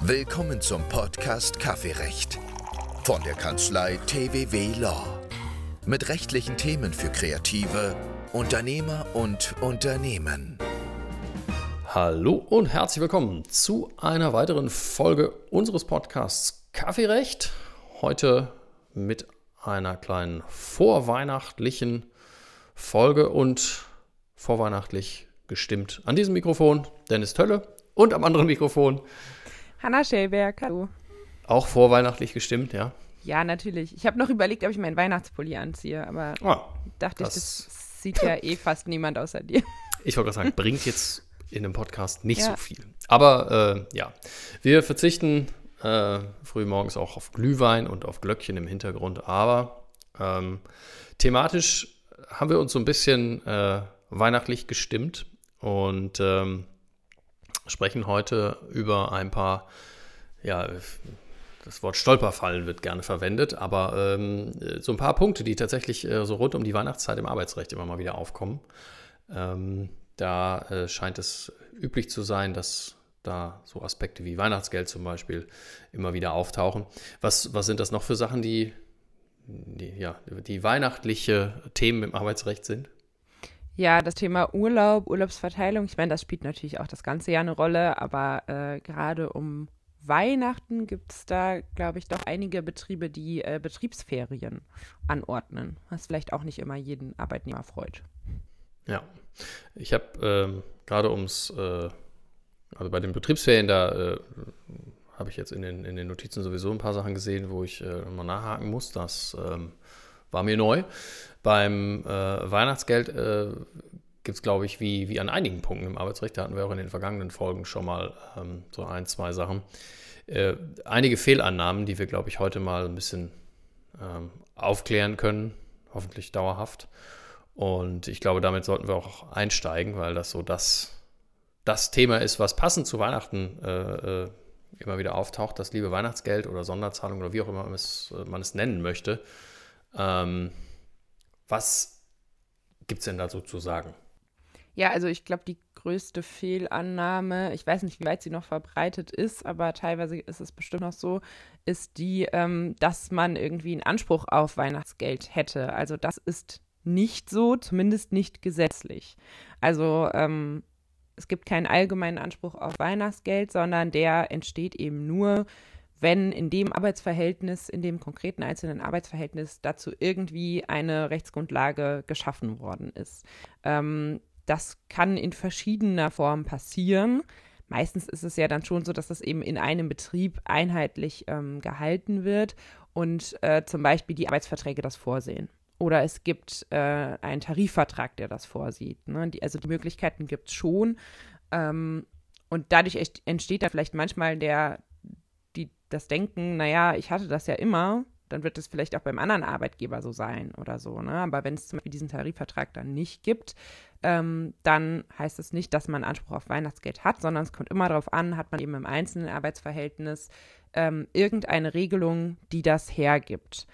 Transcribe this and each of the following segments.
Willkommen zum Podcast Kaffeerecht von der Kanzlei TWW Law. Mit rechtlichen Themen für Kreative, Unternehmer und Unternehmen. Hallo und herzlich willkommen zu einer weiteren Folge unseres Podcasts Kaffeerecht. Heute mit einer kleinen vorweihnachtlichen Folge und vorweihnachtlich gestimmt an diesem Mikrofon Dennis Tölle und am anderen Mikrofon Hanna Schellberg, hallo. Auch vorweihnachtlich gestimmt, ja? Ja, natürlich. Ich habe noch überlegt, ob ich meinen Weihnachtspulli anziehe, aber dachte das sieht ja fast niemand außer dir. Ich wollte gerade sagen, bringt jetzt in dem Podcast nicht so viel. Aber wir verzichten früh morgens auch auf Glühwein und auf Glöckchen im Hintergrund, aber thematisch haben wir uns so ein bisschen weihnachtlich gestimmt und sprechen heute über ein paar, das Wort Stolperfallen wird gerne verwendet, aber so ein paar Punkte, die tatsächlich so rund um die Weihnachtszeit im Arbeitsrecht immer mal wieder aufkommen. Da scheint es üblich zu sein, dass da so Aspekte wie Weihnachtsgeld zum Beispiel immer wieder auftauchen. Was sind das noch für Sachen, die weihnachtliche Themen im Arbeitsrecht sind? Ja, das Thema Urlaub, Urlaubsverteilung, ich meine, das spielt natürlich auch das ganze Jahr eine Rolle, aber gerade um Weihnachten gibt es da, glaube ich, doch einige Betriebe, die Betriebsferien anordnen, was vielleicht auch nicht immer jeden Arbeitnehmer freut. Ja, ich habe gerade also bei den Betriebsferien, da habe ich jetzt in den Notizen sowieso ein paar Sachen gesehen, wo ich mal nachhaken muss. Das war mir neu. Beim Weihnachtsgeld gibt es, glaube ich, wie an einigen Punkten im Arbeitsrecht, da hatten wir auch in den vergangenen Folgen schon mal so ein, zwei Sachen, einige Fehlannahmen, die wir, glaube ich, heute mal ein bisschen aufklären können, hoffentlich dauerhaft. Und ich glaube, damit sollten wir auch einsteigen, weil das so das Thema ist, was passend zu Weihnachten immer wieder auftaucht, das liebe Weihnachtsgeld oder Sonderzahlung oder wie auch immer man es nennen möchte. Was gibt es denn dazu zu sagen? Ja, also ich glaube, die größte Fehlannahme, ich weiß nicht, wie weit sie noch verbreitet ist, aber teilweise ist es bestimmt noch so, ist die, dass man irgendwie einen Anspruch auf Weihnachtsgeld hätte. Also das ist nicht so, zumindest nicht gesetzlich. Also es gibt keinen allgemeinen Anspruch auf Weihnachtsgeld, sondern der entsteht eben nur, wenn in dem Arbeitsverhältnis, in dem konkreten einzelnen Arbeitsverhältnis dazu irgendwie eine Rechtsgrundlage geschaffen worden ist. Das kann in verschiedener Form passieren. Meistens ist es ja dann schon so, dass das eben in einem Betrieb einheitlich gehalten wird und zum Beispiel die Arbeitsverträge das vorsehen. Oder es gibt einen Tarifvertrag, der das vorsieht. Ne? Die Möglichkeiten gibt es schon. Und dadurch entsteht da vielleicht manchmal das Denken, naja, ich hatte das ja immer, dann wird es vielleicht auch beim anderen Arbeitgeber so sein oder so. Ne? Aber wenn es zum Beispiel diesen Tarifvertrag dann nicht gibt, dann heißt es nicht, dass man Anspruch auf Weihnachtsgeld hat, sondern es kommt immer darauf an, hat man eben im einzelnen Arbeitsverhältnis irgendeine Regelung, die das hergibt.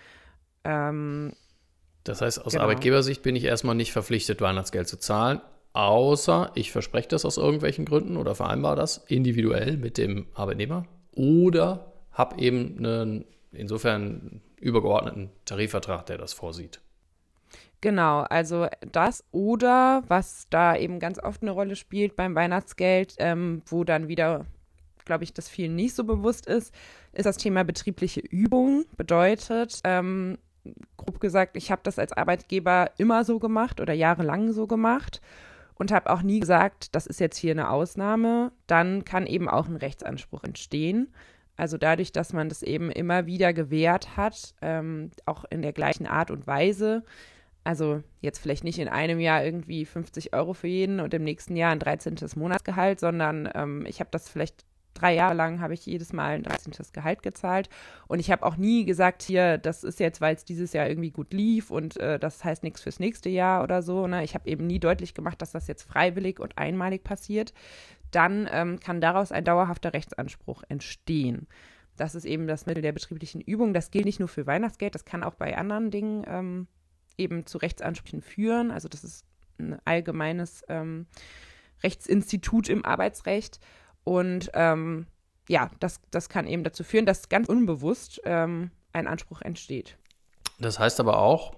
Das heißt, aus Arbeitgebersicht bin ich erstmal nicht verpflichtet, Weihnachtsgeld zu zahlen, außer ich verspreche das aus irgendwelchen Gründen oder vereinbare das individuell mit dem Arbeitnehmer oder habe eben einen insofern übergeordneten Tarifvertrag, der das vorsieht. Genau, also das oder was da eben ganz oft eine Rolle spielt beim Weihnachtsgeld, wo dann wieder, glaube ich, das vielen nicht so bewusst ist das Thema betriebliche Übung. Bedeutet, grob gesagt, ich habe das als Arbeitgeber immer so gemacht oder jahrelang so gemacht und habe auch nie gesagt, das ist jetzt hier eine Ausnahme. Dann kann eben auch ein Rechtsanspruch entstehen. Also dadurch, dass man das eben immer wieder gewährt hat, auch in der gleichen Art und Weise. Also jetzt vielleicht nicht in einem Jahr irgendwie 50 € für jeden und im nächsten Jahr ein 13. Monatsgehalt, sondern ich habe das vielleicht 3 Jahre lang, habe ich jedes Mal ein 13. Gehalt gezahlt. Und ich habe auch nie gesagt, hier, das ist jetzt, weil es dieses Jahr irgendwie gut lief und das heißt nichts fürs nächste Jahr oder so. Ne? Ich habe eben nie deutlich gemacht, dass das jetzt freiwillig und einmalig passiert. Dann kann daraus ein dauerhafter Rechtsanspruch entstehen. Das ist eben das Mittel der betrieblichen Übung. Das gilt nicht nur für Weihnachtsgeld, das kann auch bei anderen Dingen eben zu Rechtsansprüchen führen. Also das ist ein allgemeines Rechtsinstitut im Arbeitsrecht. Und ja, das kann eben dazu führen, dass ganz unbewusst ein Anspruch entsteht. Das heißt aber auch,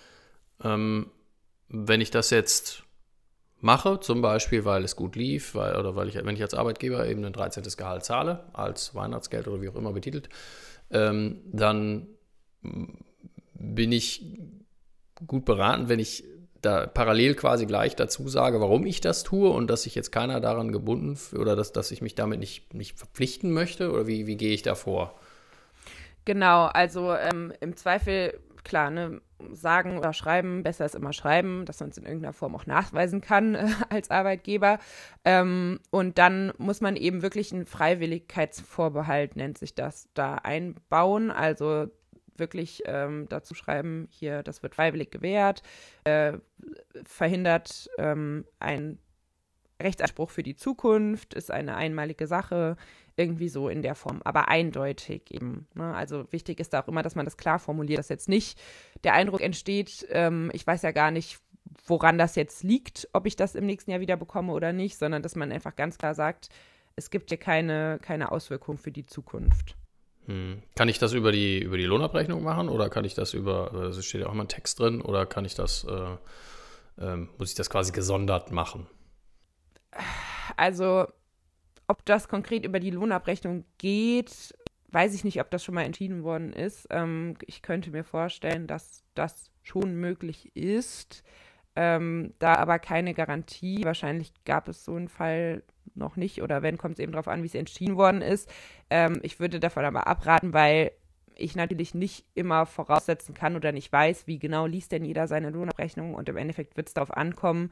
wenn ich das jetzt mache, zum Beispiel, weil es gut lief, wenn ich als Arbeitgeber eben ein 13. Gehalt zahle, als Weihnachtsgeld oder wie auch immer betitelt, dann bin ich gut beraten, wenn ich da parallel quasi gleich dazu sage, warum ich das tue und dass sich jetzt keiner daran gebunden oder dass ich mich damit nicht verpflichten möchte, oder wie gehe ich da vor? Genau, also im Zweifel, klar, ne, sagen oder schreiben, besser ist immer schreiben, dass man es in irgendeiner Form auch nachweisen kann als Arbeitgeber. Und dann muss man eben wirklich einen Freiwilligkeitsvorbehalt, nennt sich das, da einbauen. Also wirklich dazu schreiben, hier, das wird freiwillig gewährt, verhindert ein Rechtsanspruch für die Zukunft, ist eine einmalige Sache, irgendwie so in der Form, aber eindeutig eben. Ne? Also wichtig ist da auch immer, dass man das klar formuliert, dass jetzt nicht der Eindruck entsteht, ich weiß ja gar nicht, woran das jetzt liegt, ob ich das im nächsten Jahr wieder bekomme oder nicht, sondern dass man einfach ganz klar sagt, es gibt hier keine Auswirkung für die Zukunft. Kann ich das über die Lohnabrechnung machen oder kann ich das es steht ja auch immer ein Text drin, oder kann ich das, muss ich das quasi gesondert machen? Also, ob das konkret über die Lohnabrechnung geht, weiß ich nicht, ob das schon mal entschieden worden ist. Ich könnte mir vorstellen, dass das schon möglich ist, da aber keine Garantie. Wahrscheinlich gab es so einen Fall noch nicht, oder wenn, kommt es eben darauf an, wie es entschieden worden ist. Ich würde davon aber abraten, weil ich natürlich nicht immer voraussetzen kann oder nicht weiß, wie genau liest denn jeder seine Lohnabrechnung, und im Endeffekt wird es darauf ankommen,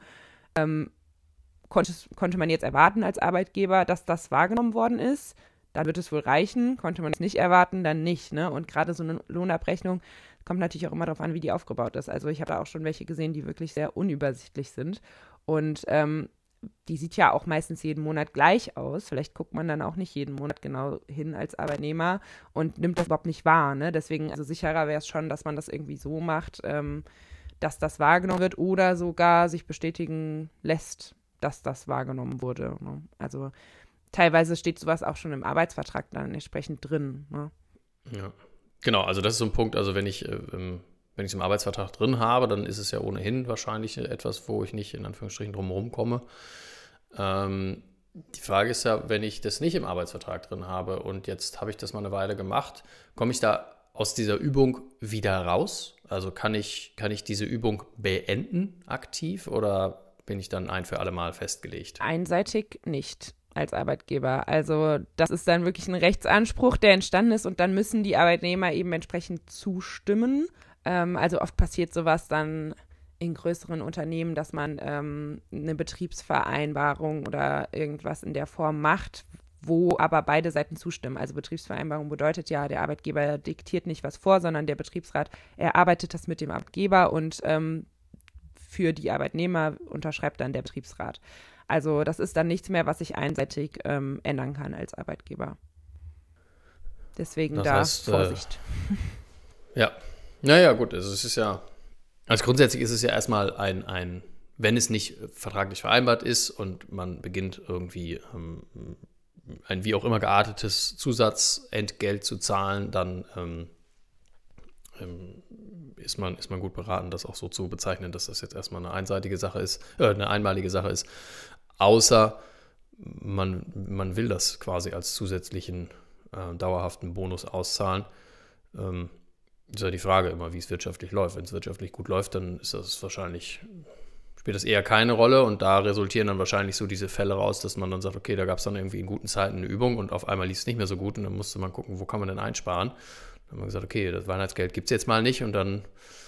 konnte man jetzt erwarten als Arbeitgeber, dass das wahrgenommen worden ist, dann wird es wohl reichen. Konnte man es nicht erwarten, dann nicht. Ne? Und gerade so eine Lohnabrechnung kommt natürlich auch immer darauf an, wie die aufgebaut ist. Also ich habe da auch schon welche gesehen, die wirklich sehr unübersichtlich sind. Und die sieht ja auch meistens jeden Monat gleich aus. Vielleicht guckt man dann auch nicht jeden Monat genau hin als Arbeitnehmer und nimmt das überhaupt nicht wahr. Ne? Deswegen, also sicherer wäre es schon, dass man das irgendwie so macht, dass das wahrgenommen wird oder sogar sich bestätigen lässt, dass das wahrgenommen wurde. Ne? Also teilweise steht sowas auch schon im Arbeitsvertrag dann entsprechend drin. Ne? Ja, genau. Also das ist so ein Punkt. Also wenn ich es im Arbeitsvertrag drin habe, dann ist es ja ohnehin wahrscheinlich etwas, wo ich nicht in Anführungsstrichen drumherum komme. Die Frage ist ja, wenn ich das nicht im Arbeitsvertrag drin habe und jetzt habe ich das mal eine Weile gemacht, komme ich da aus dieser Übung wieder raus? Also kann ich diese Übung beenden aktiv, oder bin ich dann ein für alle Mal festgelegt? Einseitig nicht als Arbeitgeber. Also das ist dann wirklich ein Rechtsanspruch, der entstanden ist, und dann müssen die Arbeitnehmer eben entsprechend zustimmen. Also oft passiert sowas dann in größeren Unternehmen, dass man eine Betriebsvereinbarung oder irgendwas in der Form macht, wo aber beide Seiten zustimmen. Also Betriebsvereinbarung bedeutet ja, der Arbeitgeber diktiert nicht was vor, sondern der Betriebsrat erarbeitet das mit dem Arbeitgeber, und für die Arbeitnehmer unterschreibt dann der Betriebsrat. Also das ist dann nichts mehr, was ich einseitig ändern kann als Arbeitgeber. Deswegen das da heißt, Vorsicht. Ja, naja, gut. Also es ist ja, also grundsätzlich ist es ja erstmal wenn es nicht vertraglich vereinbart ist und man beginnt irgendwie ein wie auch immer geartetes Zusatzentgelt zu zahlen, dann ist man gut beraten, das auch so zu bezeichnen, dass das jetzt erstmal eine einmalige Sache ist, außer man will das quasi als zusätzlichen dauerhaften Bonus auszahlen. Ist ja die Frage immer, wie es wirtschaftlich läuft. Wenn es wirtschaftlich gut läuft, dann spielt das eher keine Rolle, und da resultieren dann wahrscheinlich so diese Fälle raus, dass man dann sagt, okay, da gab es dann irgendwie in guten Zeiten eine Übung und auf einmal lief es nicht mehr so gut, und dann musste man gucken, wo kann man denn einsparen. Dann haben wir gesagt, okay, das Weihnachtsgeld gibt es jetzt mal nicht, und dann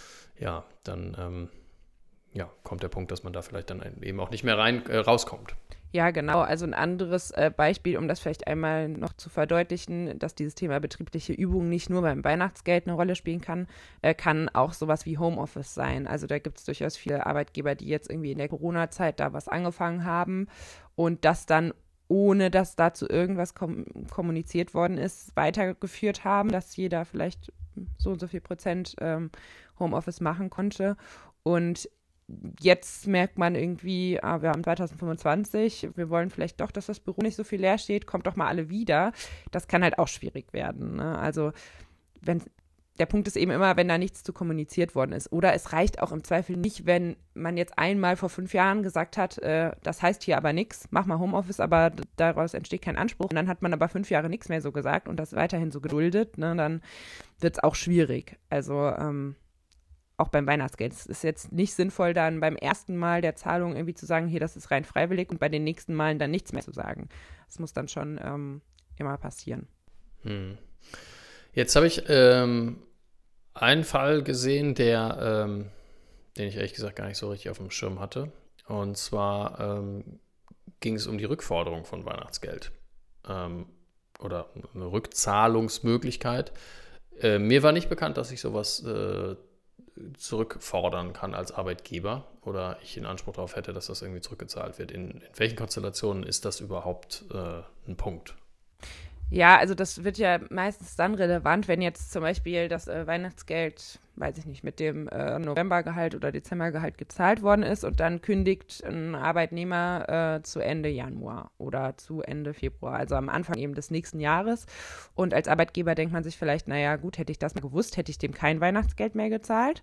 kommt der Punkt, dass man da vielleicht dann eben auch nicht mehr rauskommt. Ja, genau. Also ein anderes Beispiel, um das vielleicht einmal noch zu verdeutlichen, dass dieses Thema betriebliche Übung nicht nur beim Weihnachtsgeld eine Rolle spielen kann, kann auch sowas wie Homeoffice sein. Also da gibt es durchaus viele Arbeitgeber, die jetzt irgendwie in der Corona-Zeit da was angefangen haben und das dann, ohne dass dazu irgendwas kommuniziert worden ist, weitergeführt haben, dass jeder vielleicht so und so viel Prozent Homeoffice machen konnte. Und Jetzt merkt man irgendwie, wir haben 2025, wir wollen vielleicht doch, dass das Büro nicht so viel leer steht, kommt doch mal alle wieder. Das kann halt auch schwierig werden. Ne? Also der Punkt ist eben immer, wenn da nichts zu kommuniziert worden ist. Oder es reicht auch im Zweifel nicht, wenn man jetzt einmal vor 5 Jahren gesagt hat, das heißt hier aber nichts, mach mal Homeoffice, aber daraus entsteht kein Anspruch. Und dann hat man aber 5 Jahre nichts mehr so gesagt und das weiterhin so geduldet, ne? Dann wird es auch schwierig. Also auch beim Weihnachtsgeld. Es ist jetzt nicht sinnvoll, dann beim ersten Mal der Zahlung irgendwie zu sagen, hier, das ist rein freiwillig und bei den nächsten Malen dann nichts mehr zu sagen. Das muss dann schon immer passieren. Jetzt habe ich einen Fall gesehen, den ich ehrlich gesagt gar nicht so richtig auf dem Schirm hatte. Und zwar ging es um die Rückforderung von Weihnachtsgeld oder eine Rückzahlungsmöglichkeit. Mir war nicht bekannt, dass ich sowas zurückfordern kann als Arbeitgeber oder ich in Anspruch darauf hätte, dass das irgendwie zurückgezahlt wird. In welchen Konstellationen ist das überhaupt ein Punkt? Ja, also das wird ja meistens dann relevant, wenn jetzt zum Beispiel das Weihnachtsgeld, weiß ich nicht, mit dem Novembergehalt oder Dezembergehalt gezahlt worden ist und dann kündigt ein Arbeitnehmer zu Ende Januar oder zu Ende Februar, also am Anfang eben des nächsten Jahres. Und als Arbeitgeber denkt man sich vielleicht, naja gut, hätte ich das mal gewusst, hätte ich dem kein Weihnachtsgeld mehr gezahlt.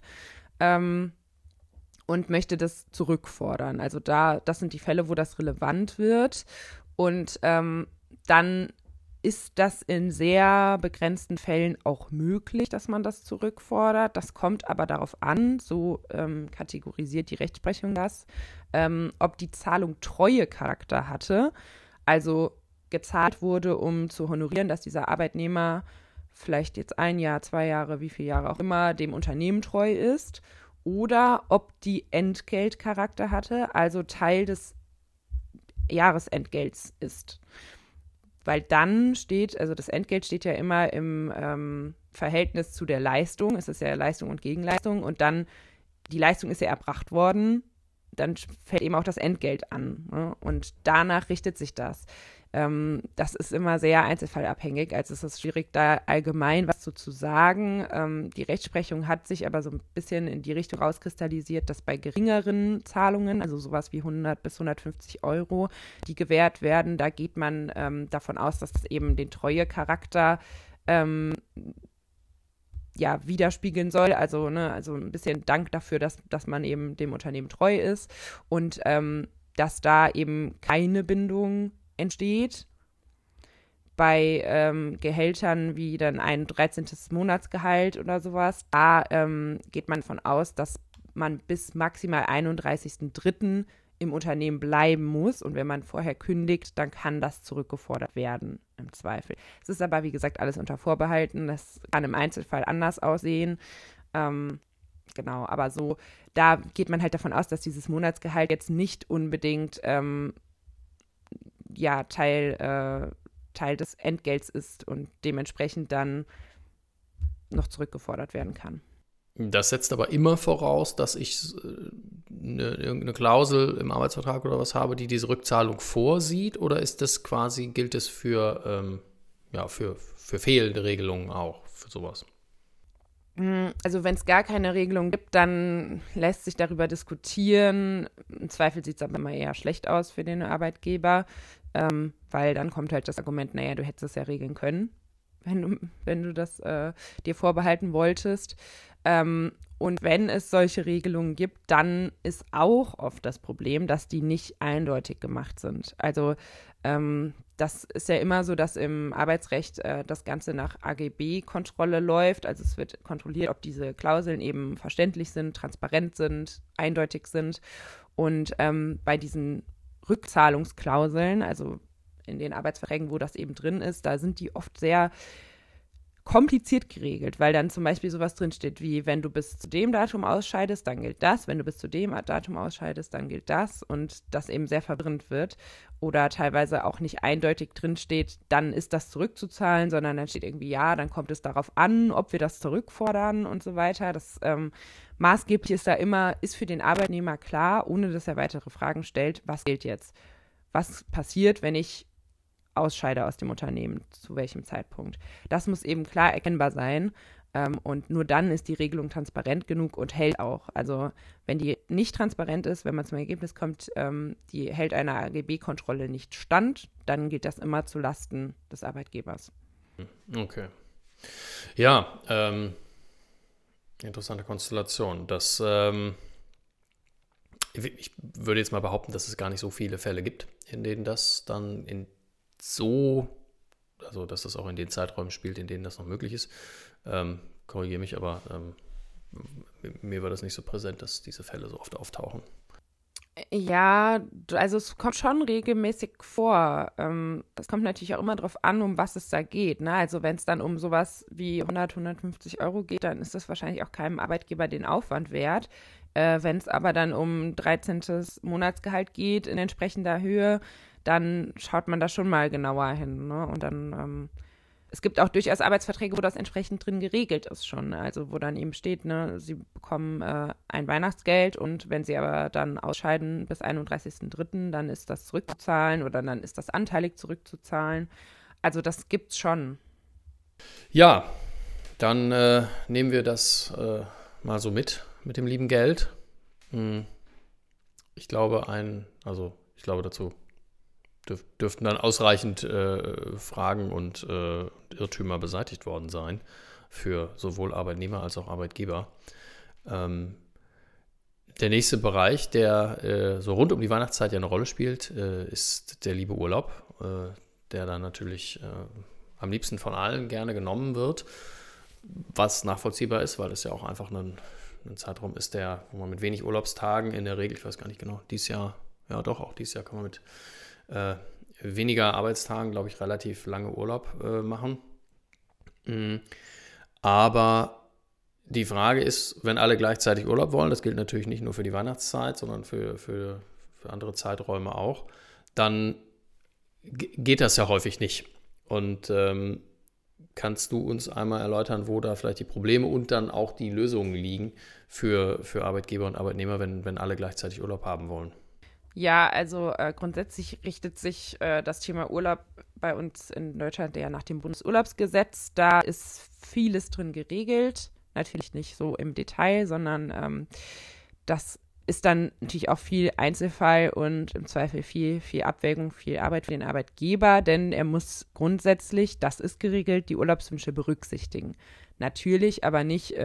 Und möchte das zurückfordern. Also das sind die Fälle, wo das relevant wird. Und dann ist das in sehr begrenzten Fällen auch möglich, dass man das zurückfordert. Das kommt aber darauf an, so kategorisiert die Rechtsprechung das, ob die Zahlung Treuecharakter hatte, also gezahlt wurde, um zu honorieren, dass dieser Arbeitnehmer vielleicht jetzt 1 Jahr, 2 Jahre, wie viele Jahre auch immer, dem Unternehmen treu ist, oder ob die Entgeltcharakter hatte, also Teil des Jahresentgelts ist. Weil dann also das Entgelt steht ja immer im Verhältnis zu der Leistung. Es ist ja Leistung und Gegenleistung. Und dann, die Leistung ist ja erbracht worden, dann fällt eben auch das Entgelt an. Ne? Und danach richtet sich das. Das ist immer sehr einzelfallabhängig, also es ist schwierig, da allgemein was zu sagen. Die Rechtsprechung hat sich aber so ein bisschen in die Richtung rauskristallisiert, dass bei geringeren Zahlungen, also sowas wie 100 bis 150 Euro, die gewährt werden, da geht man davon aus, dass das eben den Treuecharakter widerspiegeln soll, also ein bisschen Dank dafür, dass man eben dem Unternehmen treu ist und dass da eben keine Bindung entsteht. Bei Gehältern wie dann ein 13. Monatsgehalt oder sowas, da geht man von aus, dass man bis maximal 31.03. im Unternehmen bleiben muss und wenn man vorher kündigt, dann kann das zurückgefordert werden, im Zweifel. Es ist aber, wie gesagt, alles unter Vorbehalten, das kann im Einzelfall anders aussehen. Genau, aber so, da geht man halt davon aus, dass dieses Monatsgehalt jetzt nicht unbedingt Teil des Entgelts ist und dementsprechend dann noch zurückgefordert werden kann. Das setzt aber immer voraus, dass ich irgendeine Klausel im Arbeitsvertrag oder was habe, die diese Rückzahlung vorsieht, oder ist das quasi, gilt es für fehlende Regelungen auch, für sowas? Also wenn es gar keine Regelung gibt, dann lässt sich darüber diskutieren. Im Zweifel sieht es aber immer eher schlecht aus für den Arbeitgeber, weil dann kommt halt das Argument, naja, du hättest es ja regeln können, wenn du das dir vorbehalten wolltest. Und wenn es solche Regelungen gibt, dann ist auch oft das Problem, dass die nicht eindeutig gemacht sind. Also das ist ja immer so, dass im Arbeitsrecht das Ganze nach AGB-Kontrolle läuft. Also es wird kontrolliert, ob diese Klauseln eben verständlich sind, transparent sind, eindeutig sind. Und bei diesen Rückzahlungsklauseln, also in den Arbeitsverträgen, wo das eben drin ist, da sind die oft sehr kompliziert geregelt, weil dann zum Beispiel sowas drinsteht wie, wenn du bis zu dem Datum ausscheidest, dann gilt das, wenn du bis zu dem Datum ausscheidest, dann gilt das und das eben sehr verwirrend wird oder teilweise auch nicht eindeutig drinsteht, dann ist das zurückzuzahlen, sondern dann steht irgendwie, ja, dann kommt es darauf an, ob wir das zurückfordern und so weiter. Das maßgeblich ist da immer, ist für den Arbeitnehmer klar, ohne dass er weitere Fragen stellt, was gilt jetzt? Was passiert, wenn ich ausscheide aus dem Unternehmen, zu welchem Zeitpunkt. Das muss eben klar erkennbar sein. Und nur dann ist die Regelung transparent genug und hält auch. Also wenn die nicht transparent ist, wenn man zum Ergebnis kommt, die hält einer AGB-Kontrolle nicht stand, dann geht das immer zu Lasten des Arbeitgebers. Okay. Ja, interessante Konstellation. Ich würde jetzt mal behaupten, dass es gar nicht so viele Fälle gibt, in denen das dann also dass das auch in den Zeiträumen spielt, in denen das noch möglich ist. Korrigiere mich, aber mir war das nicht so präsent, dass diese Fälle so oft auftauchen. Ja, also es kommt schon regelmäßig vor. Das kommt natürlich auch immer darauf an, um was es da geht. Ne? Also wenn es dann um sowas wie 150 Euro geht, dann ist das wahrscheinlich auch keinem Arbeitgeber den Aufwand wert. Wenn es aber dann um 13. Monatsgehalt geht in entsprechender Höhe, dann schaut man da schon mal genauer hin. Ne? Und dann, es gibt auch durchaus Arbeitsverträge, wo das entsprechend drin geregelt ist schon. Also wo dann eben steht, ne, sie bekommen ein Weihnachtsgeld und wenn sie aber dann ausscheiden bis 31.03., dann ist das zurückzuzahlen oder dann ist das anteilig zurückzuzahlen. Also das gibt's schon. Ja, dann nehmen wir das mal so mit dem lieben Geld. Ich glaube, dazu dürften dann ausreichend Fragen und Irrtümer beseitigt worden sein für sowohl Arbeitnehmer als auch Arbeitgeber. Der nächste Bereich, der so rund um die Weihnachtszeit ja eine Rolle spielt, ist der liebe Urlaub, der dann natürlich am liebsten von allen gerne genommen wird, was nachvollziehbar ist, weil es ja auch einfach ein Zeitraum ist, wo man mit wenig Urlaubstagen in der Regel, ich weiß gar nicht genau, dieses Jahr kann man mit weniger Arbeitstagen, glaube ich, relativ lange Urlaub machen. Aber die Frage ist, wenn alle gleichzeitig Urlaub wollen, das gilt natürlich nicht nur für die Weihnachtszeit, sondern für andere Zeiträume auch, dann geht das ja häufig nicht. Und kannst du uns einmal erläutern, wo da vielleicht die Probleme und dann auch die Lösungen liegen für Arbeitgeber und Arbeitnehmer, wenn alle gleichzeitig Urlaub haben wollen? Ja, also grundsätzlich richtet sich das Thema Urlaub bei uns in Deutschland ja nach dem Bundesurlaubsgesetz. Da ist vieles drin geregelt. Natürlich nicht so im Detail, sondern das ist dann natürlich auch viel Einzelfall und im Zweifel viel Abwägung, viel Arbeit für den Arbeitgeber, denn er muss grundsätzlich, das ist geregelt, die Urlaubswünsche berücksichtigen. Natürlich aber nicht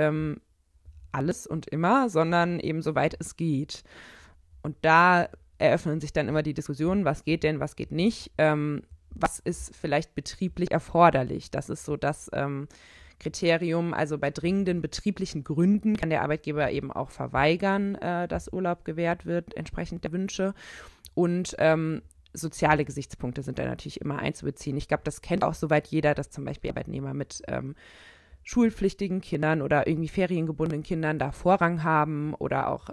alles und immer, sondern eben soweit es geht. Und da eröffnen sich dann immer die Diskussionen, was geht denn, was geht nicht, was ist vielleicht betrieblich erforderlich. Das ist so das Kriterium, also bei dringenden betrieblichen Gründen kann der Arbeitgeber eben auch verweigern, dass Urlaub gewährt wird, entsprechend der Wünsche. Und soziale Gesichtspunkte sind da natürlich immer einzubeziehen. Ich glaube, das kennt auch soweit jeder, dass zum Beispiel Arbeitnehmer mit schulpflichtigen Kindern oder irgendwie feriengebundenen Kindern da Vorrang haben oder auch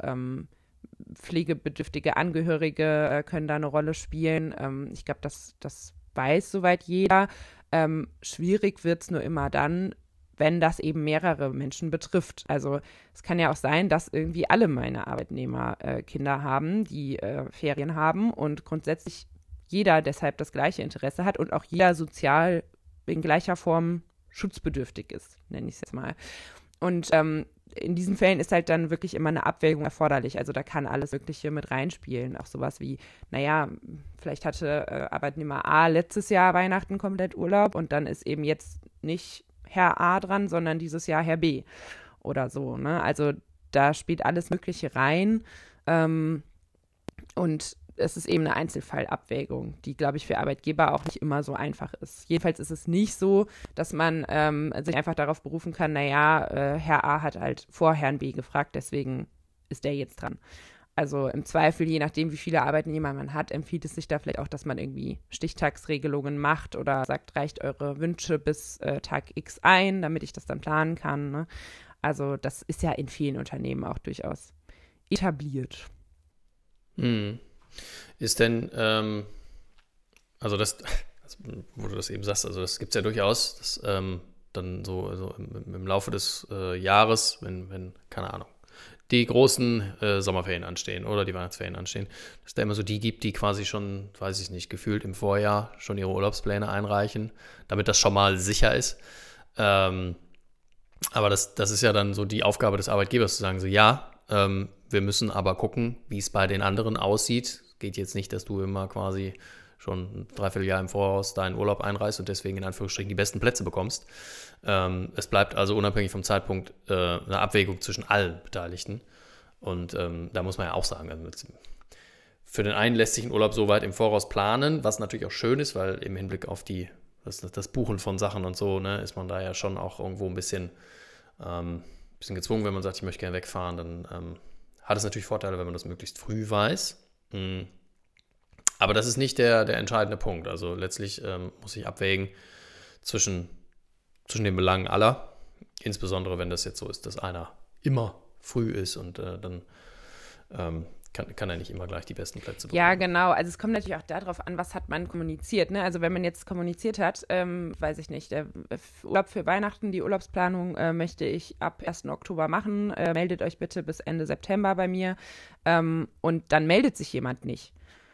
pflegebedürftige Angehörige können da eine Rolle spielen. Ich glaube, das weiß soweit jeder. Schwierig wird es nur immer dann, wenn das eben mehrere Menschen betrifft. Also es kann ja auch sein, dass irgendwie alle meine Arbeitnehmer Kinder haben, die Ferien haben und grundsätzlich jeder deshalb das gleiche Interesse hat und auch jeder sozial in gleicher Form schutzbedürftig ist, nenne ich es jetzt mal. Und in diesen Fällen ist halt dann wirklich immer eine Abwägung erforderlich. Also da kann alles Mögliche mit reinspielen. Auch sowas wie, naja, vielleicht hatte Arbeitnehmer A letztes Jahr Weihnachten komplett Urlaub und dann ist eben jetzt nicht Herr A dran, sondern dieses Jahr Herr B oder so. Ne? Also da spielt alles Mögliche rein. Und es ist eben eine Einzelfallabwägung, die, glaube ich, für Arbeitgeber auch nicht immer so einfach ist. Jedenfalls ist es nicht so, dass man sich einfach darauf berufen kann, naja, Herr A hat halt vor Herrn B gefragt, deswegen ist der jetzt dran. Also im Zweifel, je nachdem, wie viele Arbeitnehmer man hat, empfiehlt es sich da vielleicht auch, dass man irgendwie Stichtagsregelungen macht oder sagt, reicht eure Wünsche bis Tag X ein, damit ich das dann planen kann. Ne? Also das ist ja in vielen Unternehmen auch durchaus etabliert. Ist denn, wo du das eben sagst, also das gibt es ja durchaus, dass dann so im Laufe des Jahres, wenn, keine Ahnung, die großen Sommerferien anstehen oder die Weihnachtsferien anstehen, dass es da immer so die gibt, die quasi schon, weiß ich nicht, gefühlt im Vorjahr schon ihre Urlaubspläne einreichen, damit das schon mal sicher ist. Aber das ist ja dann so die Aufgabe des Arbeitgebers, zu sagen, so ja, wir müssen aber gucken, wie es bei den anderen aussieht. Geht jetzt nicht, dass du immer quasi schon ein Dreivierteljahr im Voraus deinen Urlaub einreist und deswegen in Anführungsstrichen die besten Plätze bekommst. Es bleibt also unabhängig vom Zeitpunkt eine Abwägung zwischen allen Beteiligten. Und da muss man ja auch sagen, also für den einen lässt sich ein Urlaub so weit im Voraus planen, was natürlich auch schön ist, weil im Hinblick auf das Buchen von Sachen und so, ne, ist man da ja schon auch irgendwo ein bisschen gezwungen, wenn man sagt, ich möchte gerne wegfahren, dann hat es natürlich Vorteile, wenn man das möglichst früh weiß. Aber das ist nicht der entscheidende Punkt. Also letztlich muss ich abwägen zwischen den Belangen aller, insbesondere wenn das jetzt so ist, dass einer immer früh ist und dann kann er nicht immer gleich die besten Plätze bekommen. Ja, genau. Also es kommt natürlich auch darauf an, was hat man kommuniziert. Ne? Also wenn man jetzt kommuniziert hat, weiß ich nicht, der Urlaub für Weihnachten, die Urlaubsplanung möchte ich ab 1. Oktober machen. Meldet euch bitte bis Ende September bei mir. Und dann meldet sich jemand nicht.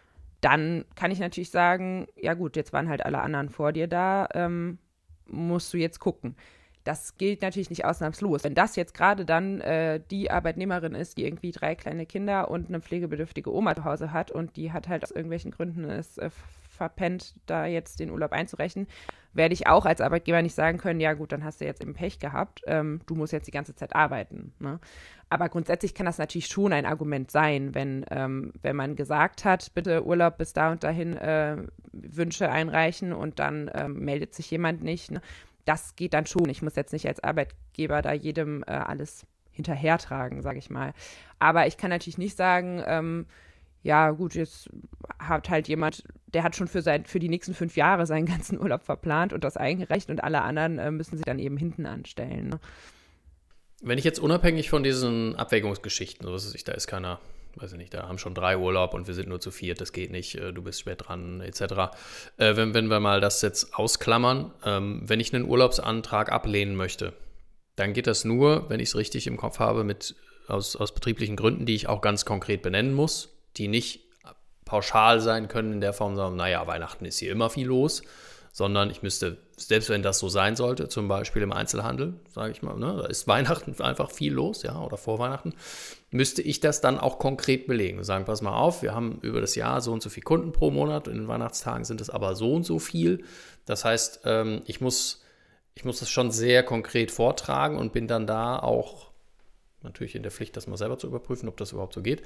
Dann kann ich natürlich sagen, ja gut, jetzt waren halt alle anderen vor dir da, musst du jetzt gucken. Das gilt natürlich nicht ausnahmslos. Wenn das jetzt gerade dann die Arbeitnehmerin ist, die irgendwie 3 kleine Kinder und eine pflegebedürftige Oma zu Hause hat und die hat halt aus irgendwelchen Gründen es verpennt, da jetzt den Urlaub einzurechnen, werde ich auch als Arbeitgeber nicht sagen können, ja gut, dann hast du jetzt eben Pech gehabt, du musst jetzt die ganze Zeit arbeiten. Ne? Aber grundsätzlich kann das natürlich schon ein Argument sein, wenn man gesagt hat, bitte Urlaub bis da und dahin Wünsche einreichen und dann meldet sich jemand nicht. Ne? Das geht dann schon. Ich muss jetzt nicht als Arbeitgeber da jedem alles hinterhertragen, sage ich mal. Aber ich kann natürlich nicht sagen, ja gut, jetzt hat halt jemand, der hat schon für die nächsten 5 Jahre seinen ganzen Urlaub verplant und das eingereicht und alle anderen müssen sich dann eben hinten anstellen. Ne? Wenn ich jetzt unabhängig von diesen Abwägungsgeschichten, so ist, da ist keiner, weiß ich nicht, da haben schon 3 Urlaub und wir sind nur zu 4, das geht nicht, du bist spät dran, etc. Wenn wir mal das jetzt ausklammern, wenn ich einen Urlaubsantrag ablehnen möchte, dann geht das nur, wenn ich es richtig im Kopf habe, aus betrieblichen Gründen, die ich auch ganz konkret benennen muss, die nicht pauschal sein können in der Form, sagen, naja, Weihnachten ist hier immer viel los, sondern ich müsste, selbst wenn das so sein sollte, zum Beispiel im Einzelhandel, sage ich mal, ne, da ist Weihnachten einfach viel los, ja, oder vor Weihnachten, müsste ich das dann auch konkret belegen und sagen, pass mal auf, wir haben über das Jahr so und so viele Kunden pro Monat, in den Weihnachtstagen sind es aber so und so viel. Das heißt, ich muss das schon sehr konkret vortragen und bin dann da auch natürlich in der Pflicht, das mal selber zu überprüfen, ob das überhaupt so geht.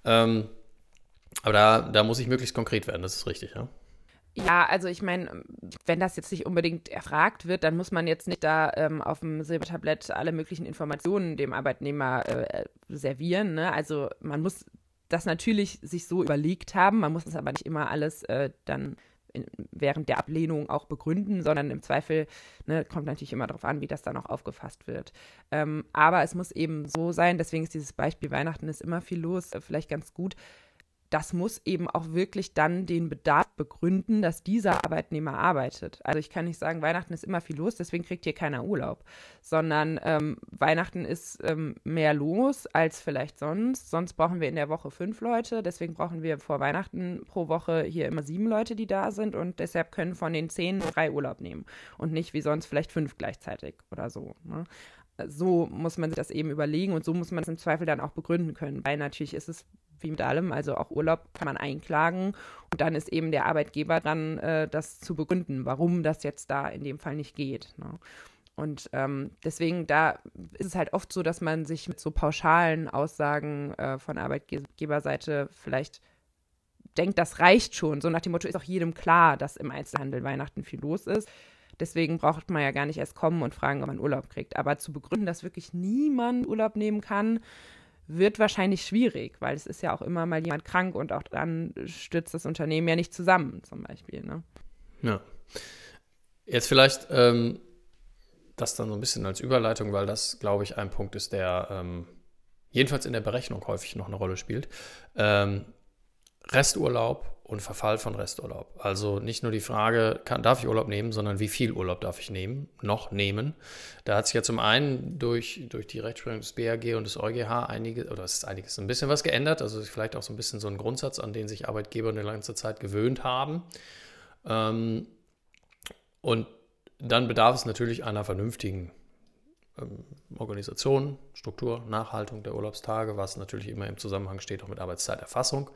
Aber da muss ich möglichst konkret werden, das ist richtig, ja. Ja, also ich meine, wenn das jetzt nicht unbedingt erfragt wird, dann muss man jetzt nicht da auf dem Silbertablett alle möglichen Informationen dem Arbeitnehmer servieren. Ne? Also man muss das natürlich sich so überlegt haben, man muss es aber nicht immer alles dann während der Ablehnung auch begründen, sondern im Zweifel, ne, kommt natürlich immer darauf an, wie das dann auch aufgefasst wird. Aber es muss eben so sein, deswegen ist dieses Beispiel Weihnachten ist immer viel los, vielleicht ganz gut. Das muss eben auch wirklich dann den Bedarf begründen, dass dieser Arbeitnehmer arbeitet. Also ich kann nicht sagen, Weihnachten ist immer viel los, deswegen kriegt hier keiner Urlaub, sondern Weihnachten ist mehr los als vielleicht sonst. Sonst brauchen wir in der Woche 5 Leute, deswegen brauchen wir vor Weihnachten pro Woche hier immer 7 Leute, die da sind und deshalb können von den 10 3 Urlaub nehmen und nicht wie sonst vielleicht 5 gleichzeitig oder so. Ne? So muss man sich das eben überlegen und so muss man es im Zweifel dann auch begründen können, weil natürlich ist es wie mit allem, also auch Urlaub kann man einklagen und dann ist eben der Arbeitgeber dran, das zu begründen, warum das jetzt da in dem Fall nicht geht. Ne? Und deswegen, da ist es halt oft so, dass man sich mit so pauschalen Aussagen von Arbeitgeberseite vielleicht denkt, das reicht schon. So nach dem Motto ist auch jedem klar, dass im Einzelhandel Weihnachten viel los ist. Deswegen braucht man ja gar nicht erst kommen und fragen, ob man Urlaub kriegt. Aber zu begründen, dass wirklich niemand Urlaub nehmen kann, wird wahrscheinlich schwierig, weil es ist ja auch immer mal jemand krank und auch dann stürzt das Unternehmen ja nicht zusammen, zum Beispiel. Ne? Ja. Jetzt vielleicht das dann so ein bisschen als Überleitung, weil das, glaube ich, ein Punkt ist, der jedenfalls in der Berechnung häufig noch eine Rolle spielt. Resturlaub und Verfall von Resturlaub. Also nicht nur die Frage, darf ich Urlaub nehmen, sondern wie viel Urlaub darf ich nehmen. Da hat sich ja zum einen durch die Rechtsprechung des BAG und des EuGH einiges ein bisschen was geändert. Also vielleicht auch so ein bisschen so ein Grundsatz, an den sich Arbeitgeber eine ganze Zeit gewöhnt haben. Und dann bedarf es natürlich einer vernünftigen Organisation, Struktur, Nachhaltung der Urlaubstage, was natürlich immer im Zusammenhang steht auch mit Arbeitszeiterfassung.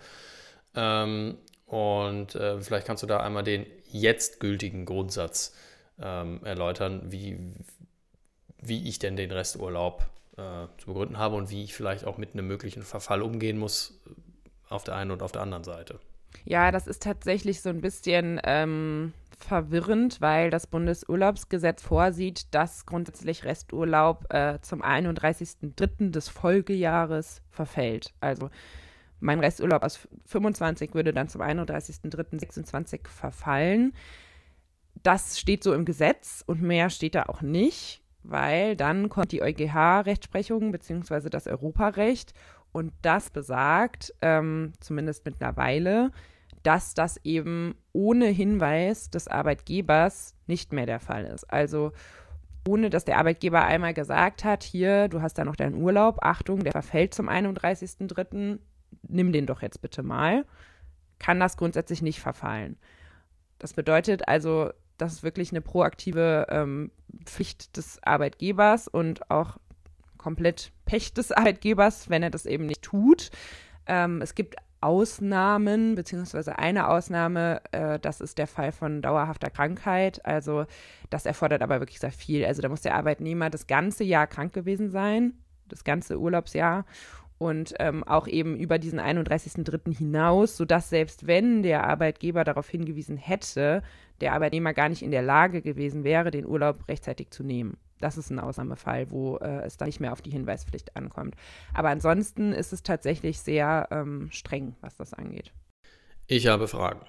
Vielleicht kannst du da einmal den jetzt gültigen Grundsatz erläutern, wie ich denn den Resturlaub zu begründen habe und wie ich vielleicht auch mit einem möglichen Verfall umgehen muss auf der einen und auf der anderen Seite. Ja, das ist tatsächlich so ein bisschen verwirrend, weil das Bundesurlaubsgesetz vorsieht, dass grundsätzlich Resturlaub zum 31.03. des Folgejahres verfällt. Also mein Resturlaub aus 25 würde dann zum 31.03.26 verfallen. Das steht so im Gesetz und mehr steht da auch nicht, weil dann kommt die EuGH-Rechtsprechung bzw. das Europarecht und das besagt, zumindest mittlerweile, dass das eben ohne Hinweis des Arbeitgebers nicht mehr der Fall ist. Also ohne, dass der Arbeitgeber einmal gesagt hat, hier, du hast da noch deinen Urlaub, Achtung, der verfällt zum 31.03., nimm den doch jetzt bitte mal, kann das grundsätzlich nicht verfallen. Das bedeutet also, das ist wirklich eine proaktive Pflicht des Arbeitgebers und auch komplett Pech des Arbeitgebers, wenn er das eben nicht tut. Es gibt Ausnahmen, beziehungsweise eine Ausnahme, das ist der Fall von dauerhafter Krankheit. Also das erfordert aber wirklich sehr viel. Also da muss der Arbeitnehmer das ganze Jahr krank gewesen sein, das ganze Urlaubsjahr und auch eben über diesen 31.03. hinaus, sodass selbst wenn der Arbeitgeber darauf hingewiesen hätte, der Arbeitnehmer gar nicht in der Lage gewesen wäre, den Urlaub rechtzeitig zu nehmen. Das ist ein Ausnahmefall, wo es dann nicht mehr auf die Hinweispflicht ankommt. Aber ansonsten ist es tatsächlich sehr streng, was das angeht. Ich habe Fragen.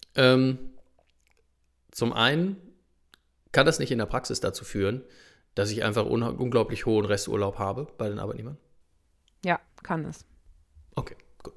Zum einen kann das nicht in der Praxis dazu führen, dass ich einfach unglaublich hohen Resturlaub habe bei den Arbeitnehmern? Ja, kann es. Okay, gut.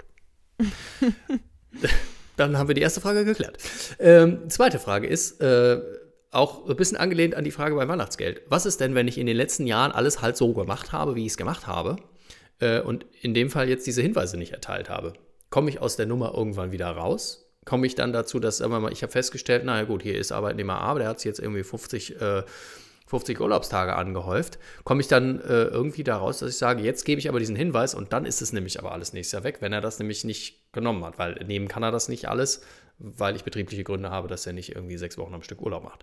Dann haben wir die erste Frage geklärt. Zweite Frage ist, auch ein bisschen angelehnt an die Frage beim Weihnachtsgeld. Was ist denn, wenn ich in den letzten Jahren alles halt so gemacht habe, wie ich es gemacht habe und in dem Fall jetzt diese Hinweise nicht erteilt habe? Komme ich aus der Nummer irgendwann wieder raus? Komme ich dann dazu, dass ich habe festgestellt, naja gut, hier ist Arbeitnehmer A, der hat sich jetzt irgendwie 50 Urlaubstage angehäuft, komme ich dann irgendwie da raus, dass ich sage, jetzt gebe ich aber diesen Hinweis und dann ist es nämlich aber alles nächstes Jahr weg, wenn er das nämlich nicht genommen hat, weil nehmen kann er das nicht alles, weil ich betriebliche Gründe habe, dass er nicht irgendwie 6 Wochen am Stück Urlaub macht.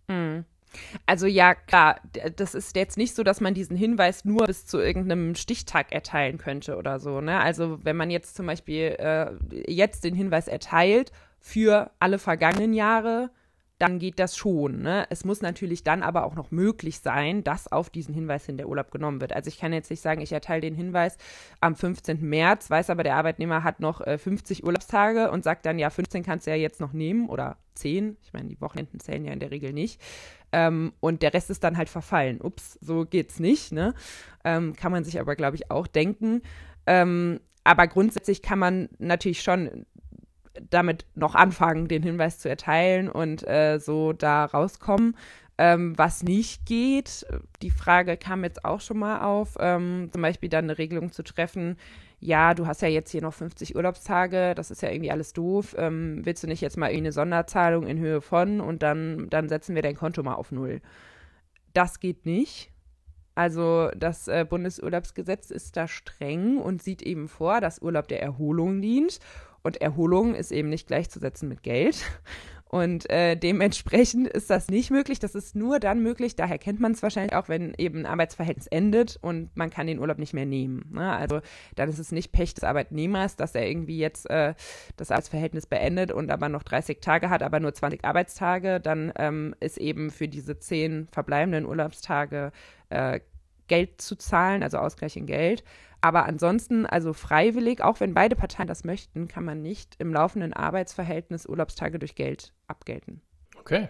Also ja, klar, das ist jetzt nicht so, dass man diesen Hinweis nur bis zu irgendeinem Stichtag erteilen könnte oder so, ne? Also wenn man jetzt zum Beispiel jetzt den Hinweis erteilt für alle vergangenen Jahre, dann geht das schon, ne? Es muss natürlich dann aber auch noch möglich sein, dass auf diesen Hinweis hin der Urlaub genommen wird. Also ich kann jetzt nicht sagen, ich erteile den Hinweis am 15. März, weiß aber, der Arbeitnehmer hat noch 50 Urlaubstage und sagt dann, ja, 15 kannst du ja jetzt noch nehmen oder 10. Ich meine, die Wochenenden zählen ja in der Regel nicht. Und der Rest ist dann halt verfallen. Ups, so geht's nicht, ne? Kann man sich aber, glaube ich, auch denken. Aber grundsätzlich kann man natürlich schon damit noch anfangen, den Hinweis zu erteilen und so da rauskommen. Was nicht geht, die Frage kam jetzt auch schon mal auf, zum Beispiel dann eine Regelung zu treffen, ja, du hast ja jetzt hier noch 50 Urlaubstage, das ist ja irgendwie alles doof, willst du nicht jetzt mal irgendwie eine Sonderzahlung in Höhe von und dann setzen wir dein Konto mal auf 0. Das geht nicht. Also das Bundesurlaubsgesetz ist da streng und sieht eben vor, dass Urlaub der Erholung dient. Und Erholung ist eben nicht gleichzusetzen mit Geld. Und dementsprechend ist das nicht möglich. Das ist nur dann möglich, daher kennt man es wahrscheinlich auch, wenn eben ein Arbeitsverhältnis endet und man kann den Urlaub nicht mehr nehmen. Ne? Also dann ist es nicht Pech des Arbeitnehmers, dass er irgendwie jetzt das Arbeitsverhältnis beendet und aber noch 30 Tage hat, aber nur 20 Arbeitstage. Dann ist eben für diese 10 verbleibenden Urlaubstage Geld zu zahlen, also Ausgleich in Geld. Aber ansonsten, also freiwillig, auch wenn beide Parteien das möchten, kann man nicht im laufenden Arbeitsverhältnis Urlaubstage durch Geld abgelten. Okay.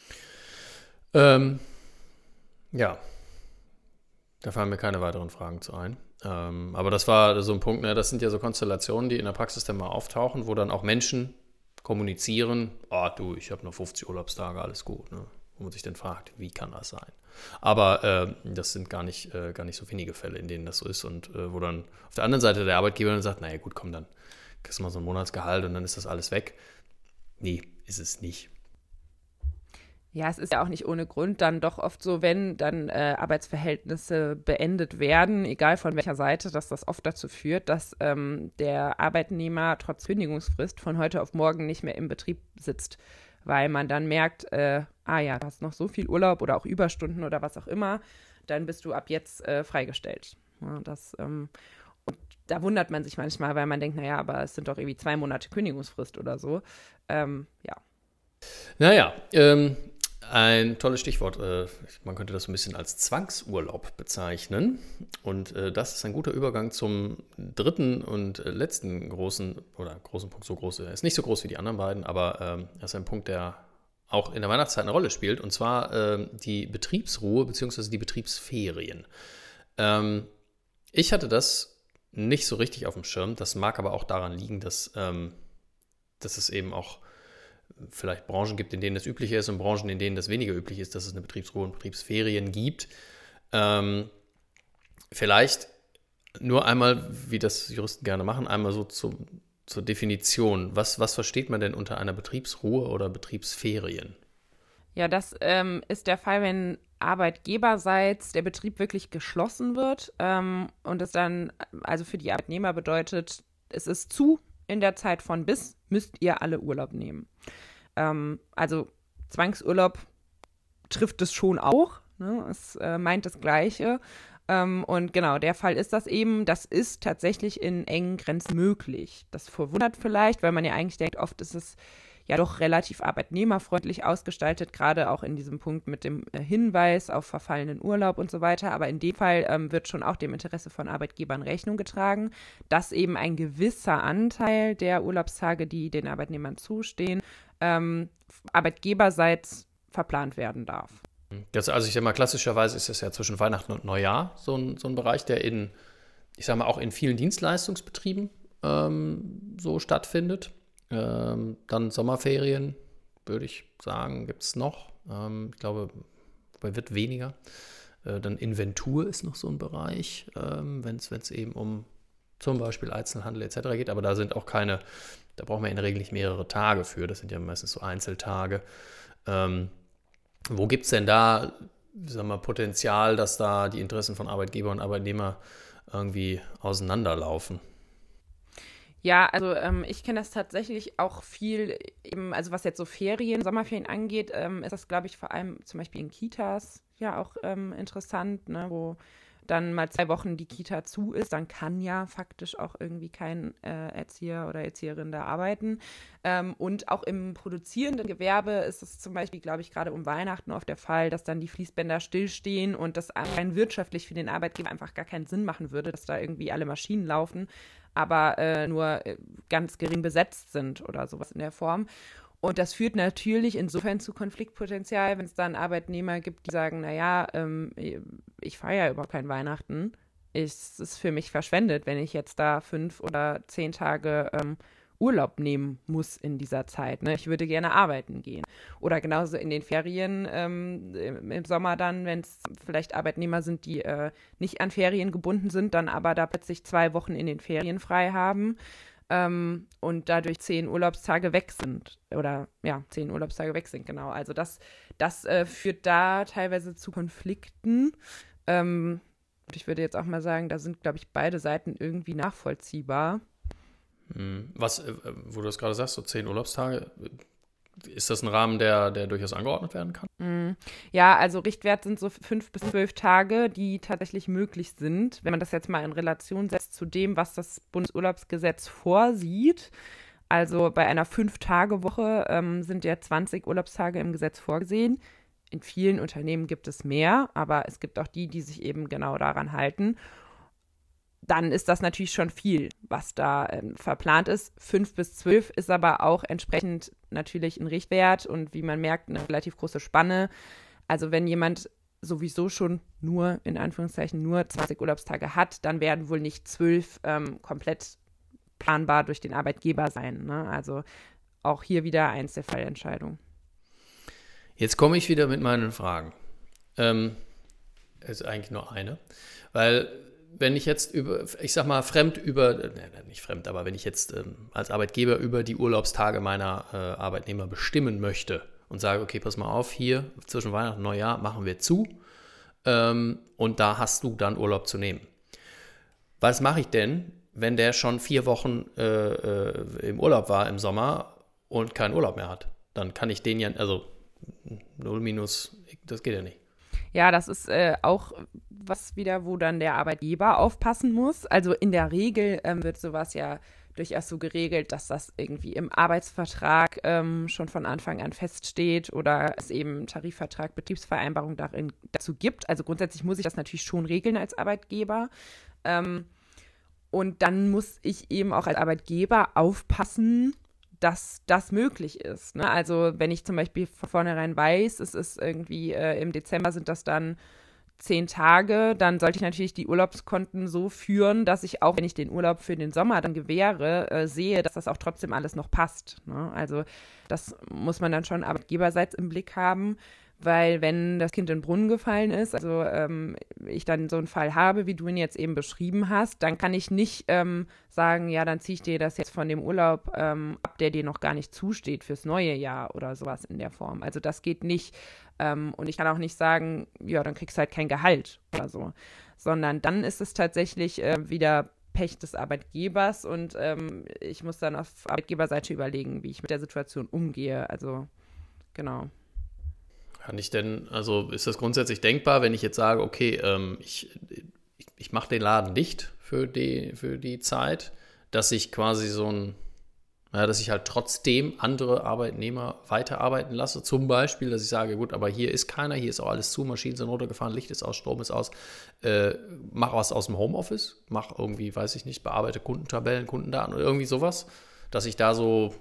Ja, da fallen mir keine weiteren Fragen zu ein. Aber das war so ein Punkt, ne, das sind ja so Konstellationen, die in der Praxis dann mal auftauchen, wo dann auch Menschen kommunizieren, du, ich habe noch 50 Urlaubstage, alles gut, ne? Wo man sich dann fragt, wie kann das sein? Aber das sind gar nicht so wenige Fälle, in denen das so ist und wo dann auf der anderen Seite der Arbeitgeber dann sagt, naja gut, komm, dann kriegst du mal so ein Monatsgehalt und dann ist das alles weg. Nee, ist es nicht. Ja, es ist ja auch nicht ohne Grund dann doch oft so, wenn dann Arbeitsverhältnisse beendet werden, egal von welcher Seite, dass das oft dazu führt, dass der Arbeitnehmer trotz Kündigungsfrist von heute auf morgen nicht mehr im Betrieb sitzt, weil man dann merkt, du hast noch so viel Urlaub oder auch Überstunden oder was auch immer, dann bist du ab jetzt freigestellt. Ja, und da wundert man sich manchmal, weil man denkt, naja, aber es sind doch irgendwie 2 Monate Kündigungsfrist oder so. Naja, ein tolles Stichwort. Man könnte das so ein bisschen als Zwangsurlaub bezeichnen. Und das ist ein guter Übergang zum dritten und letzten großen Punkt. Er ist nicht so groß wie die anderen beiden, aber er ist ein Punkt, der auch in der Weihnachtszeit eine Rolle spielt. Und zwar die Betriebsruhe bzw. die Betriebsferien. Ich hatte das nicht so richtig auf dem Schirm. Das mag aber auch daran liegen, dass es eben auch vielleicht Branchen gibt, in denen das üblicher ist und Branchen, in denen das weniger üblich ist, dass es eine Betriebsruhe und Betriebsferien gibt. Vielleicht nur einmal, wie das Juristen gerne machen, einmal so zur Definition. Was versteht man denn unter einer Betriebsruhe oder Betriebsferien? Ja, das ist der Fall, wenn arbeitgeberseits der Betrieb wirklich geschlossen wird und es dann also für die Arbeitnehmer bedeutet, es ist zu in der Zeit von bis, müsst ihr alle Urlaub nehmen. Also Zwangsurlaub trifft es schon auch, ne? Es meint das Gleiche. Und genau, der Fall ist das eben. Das ist tatsächlich in engen Grenzen möglich. Das verwundert vielleicht, weil man ja eigentlich denkt, oft ist es ja doch relativ arbeitnehmerfreundlich ausgestaltet, gerade auch in diesem Punkt mit dem Hinweis auf verfallenen Urlaub und so weiter. Aber in dem Fall wird schon auch dem Interesse von Arbeitgebern Rechnung getragen, dass eben ein gewisser Anteil der Urlaubstage, die den Arbeitnehmern zustehen, arbeitgeberseits verplant werden darf. Also ich sag mal, klassischerweise ist es ja zwischen Weihnachten und Neujahr so ein Bereich, der auch in vielen Dienstleistungsbetrieben so stattfindet. Dann Sommerferien, würde ich sagen, gibt es noch. Ich glaube, dabei wird weniger. Dann Inventur ist noch so ein Bereich, wenn es eben um zum Beispiel Einzelhandel etc. geht. Aber da sind auch da braucht man in der Regel nicht mehrere Tage für. Das sind ja meistens so Einzeltage. Wo gibt es denn da, sagen wir, Potenzial, dass da die Interessen von Arbeitgeber und Arbeitnehmer irgendwie auseinanderlaufen? Ja, also ich kenne das tatsächlich auch viel, eben, also was jetzt so Sommerferien angeht, ist das, glaube ich, vor allem zum Beispiel in Kitas ja auch interessant, ne, wo dann mal 2 Wochen die Kita zu ist, dann kann ja faktisch auch irgendwie kein Erzieher oder Erzieherin da arbeiten. Und auch im produzierenden Gewerbe ist es zum Beispiel, glaube ich, gerade um Weihnachten oft der Fall, dass dann die Fließbänder stillstehen und das rein wirtschaftlich für den Arbeitgeber einfach gar keinen Sinn machen würde, dass da irgendwie alle Maschinen laufen, aber nur ganz gering besetzt sind oder sowas in der Form. Und das führt natürlich insofern zu Konfliktpotenzial, wenn es dann Arbeitnehmer gibt, die sagen, naja, ich feiere ja überhaupt kein Weihnachten. Es ist für mich verschwendet, wenn ich jetzt da 5 oder 10 Tage Urlaub nehmen muss in dieser Zeit. Ne? Ich würde gerne arbeiten gehen. Oder genauso in den Ferien im Sommer dann, wenn es vielleicht Arbeitnehmer sind, die nicht an Ferien gebunden sind, dann aber da plötzlich 2 Wochen in den Ferien frei haben. Und dadurch 10 Urlaubstage weg sind. Oder ja, 10 Urlaubstage weg sind, genau. Also das führt da teilweise zu Konflikten. Und ich würde jetzt auch mal sagen, da sind, glaube ich, beide Seiten irgendwie nachvollziehbar. Wo du das gerade sagst, so 10 Urlaubstage, ist das ein Rahmen, der durchaus angeordnet werden kann? Ja, also Richtwert sind so 5 bis 12 Tage, die tatsächlich möglich sind. Wenn man das jetzt mal in Relation setzt zu dem, was das Bundesurlaubsgesetz vorsieht, also bei einer 5-Tage-Woche sind ja 20 Urlaubstage im Gesetz vorgesehen. In vielen Unternehmen gibt es mehr, aber es gibt auch die sich eben genau daran halten. Dann ist das natürlich schon viel, was da verplant ist. 5 bis 12 ist aber auch entsprechend natürlich ein Richtwert und wie man merkt, eine relativ große Spanne. Also wenn jemand sowieso schon in Anführungszeichen nur 20 Urlaubstage hat, dann werden wohl nicht 12 komplett planbar durch den Arbeitgeber sein. Ne? Also auch hier wieder Einzelfallentscheidung. Jetzt komme ich wieder mit meinen Fragen. Ist eigentlich nur eine, weil wenn ich jetzt wenn ich jetzt als Arbeitgeber über die Urlaubstage meiner Arbeitnehmer bestimmen möchte und sage, okay, pass mal auf, hier zwischen Weihnachten und Neujahr machen wir zu und da hast du dann Urlaub zu nehmen. Was mache ich denn, wenn der schon 4 Wochen im Urlaub war im Sommer und keinen Urlaub mehr hat? Dann kann ich den ja, also 0 minus, das geht ja nicht. Ja, das ist auch was wieder, wo dann der Arbeitgeber aufpassen muss. Also in der Regel wird sowas ja durchaus so geregelt, dass das irgendwie im Arbeitsvertrag schon von Anfang an feststeht oder es eben Tarifvertrag, Betriebsvereinbarung dazu gibt. Also grundsätzlich muss ich das natürlich schon regeln als Arbeitgeber. Und dann muss ich eben auch als Arbeitgeber aufpassen, dass das möglich ist. Ne? Also wenn ich zum Beispiel von vornherein weiß, es ist irgendwie im Dezember sind das dann 10 Tage, dann sollte ich natürlich die Urlaubskonten so führen, dass ich auch, wenn ich den Urlaub für den Sommer dann gewähre, sehe, dass das auch trotzdem alles noch passt. Ne? Also das muss man dann schon arbeitgeberseits im Blick haben, weil wenn das Kind in den Brunnen gefallen ist, also ich dann so einen Fall habe, wie du ihn jetzt eben beschrieben hast, dann kann ich nicht sagen, ja, dann ziehe ich dir das jetzt von dem Urlaub ab, der dir noch gar nicht zusteht fürs neue Jahr oder sowas in der Form. Also das geht nicht. Und ich kann auch nicht sagen, ja, dann kriegst du halt kein Gehalt oder so, sondern dann ist es tatsächlich wieder Pech des Arbeitgebers und ich muss dann auf Arbeitgeberseite überlegen, wie ich mit der Situation umgehe. Also genau. Kann ich denn, also ist das grundsätzlich denkbar, wenn ich jetzt sage, okay, ich mache den Laden dicht für die Zeit, dass ich quasi dass ich halt trotzdem andere Arbeitnehmer weiterarbeiten lasse. Zum Beispiel, dass ich sage, gut, aber hier ist keiner, hier ist auch alles zu, Maschinen sind runtergefahren, Licht ist aus, Strom ist aus. Mach was aus dem Homeoffice, mach irgendwie, weiß ich nicht, bearbeite Kundentabellen, Kundendaten oder irgendwie sowas, dass ich da so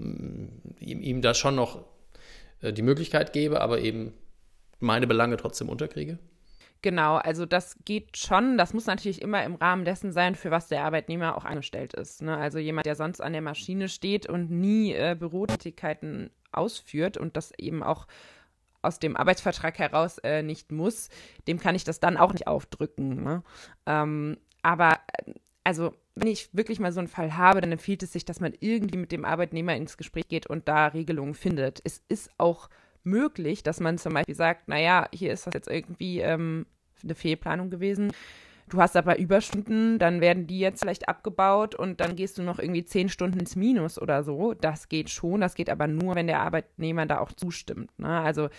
ihm da schon noch die Möglichkeit gebe, aber eben meine Belange trotzdem unterkriege? Genau, also das geht schon. Das muss natürlich immer im Rahmen dessen sein, für was der Arbeitnehmer auch angestellt ist. Ne? Also jemand, der sonst an der Maschine steht und nie Bürotätigkeiten ausführt und das eben auch aus dem Arbeitsvertrag heraus nicht muss, dem kann ich das dann auch nicht aufdrücken. Ne? Aber also wenn ich wirklich mal so einen Fall habe, dann empfiehlt es sich, dass man irgendwie mit dem Arbeitnehmer ins Gespräch geht und da Regelungen findet. Es ist auch möglich, dass man zum Beispiel sagt, naja, hier ist das jetzt irgendwie eine Fehlplanung gewesen. Du hast aber Überstunden, dann werden die jetzt vielleicht abgebaut und dann gehst du noch irgendwie 10 Stunden ins Minus oder so. Das geht schon, das geht aber nur, wenn der Arbeitnehmer da auch zustimmt. Ne? Also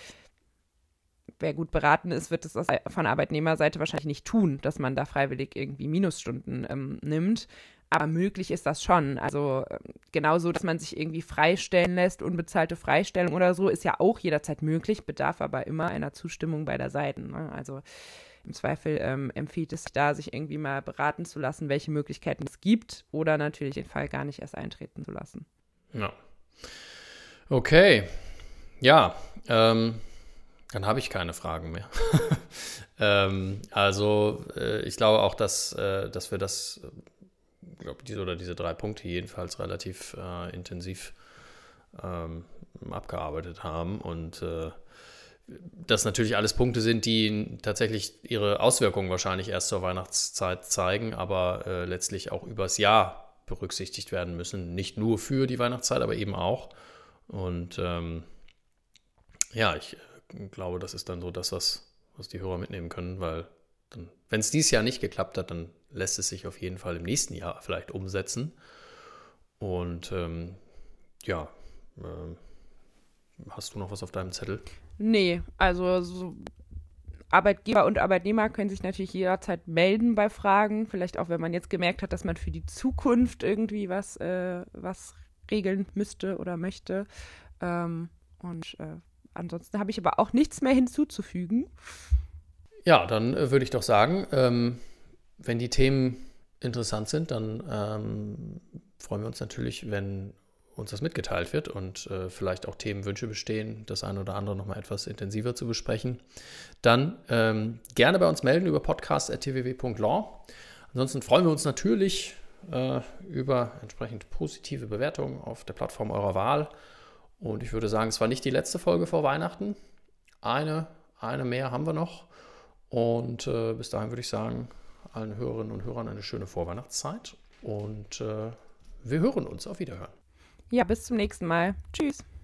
wer gut beraten ist, wird es von Arbeitnehmerseite wahrscheinlich nicht tun, dass man da freiwillig irgendwie Minusstunden nimmt. Aber möglich ist das schon. Also genauso, dass man sich irgendwie freistellen lässt, unbezahlte Freistellung oder so, ist ja auch jederzeit möglich, bedarf aber immer einer Zustimmung beider Seiten. Ne? Also im Zweifel empfiehlt es sich da, sich irgendwie mal beraten zu lassen, welche Möglichkeiten es gibt oder natürlich den Fall gar nicht erst eintreten zu lassen. Ja. Okay. Ja, dann habe ich keine Fragen mehr. Ich glaube auch, dass wir das, diese 3 Punkte jedenfalls relativ intensiv abgearbeitet haben und das natürlich alles Punkte sind, die tatsächlich ihre Auswirkungen wahrscheinlich erst zur Weihnachtszeit zeigen, aber letztlich auch übers Jahr berücksichtigt werden müssen. Nicht nur für die Weihnachtszeit, aber eben auch. Und ich glaube, das ist dann so das, was die Hörer mitnehmen können, weil wenn es dieses Jahr nicht geklappt hat, dann lässt es sich auf jeden Fall im nächsten Jahr vielleicht umsetzen. Und hast du noch was auf deinem Zettel? Nee, also so Arbeitgeber und Arbeitnehmer können sich natürlich jederzeit melden bei Fragen. Vielleicht auch, wenn man jetzt gemerkt hat, dass man für die Zukunft irgendwie was regeln müsste oder möchte. Ansonsten habe ich aber auch nichts mehr hinzuzufügen. Ja, dann würde ich doch sagen, wenn die Themen interessant sind, dann freuen wir uns natürlich, wenn uns das mitgeteilt wird und vielleicht auch Themenwünsche bestehen, das eine oder andere nochmal etwas intensiver zu besprechen. Dann gerne bei uns melden über podcast@tww.law. Ansonsten freuen wir uns natürlich über entsprechend positive Bewertungen auf der Plattform eurer Wahl. Und ich würde sagen, es war nicht die letzte Folge vor Weihnachten. Eine mehr haben wir noch. Und bis dahin würde ich sagen, allen Hörerinnen und Hörern eine schöne Vorweihnachtszeit. Und wir hören uns. Auf Wiederhören. Ja, bis zum nächsten Mal. Tschüss.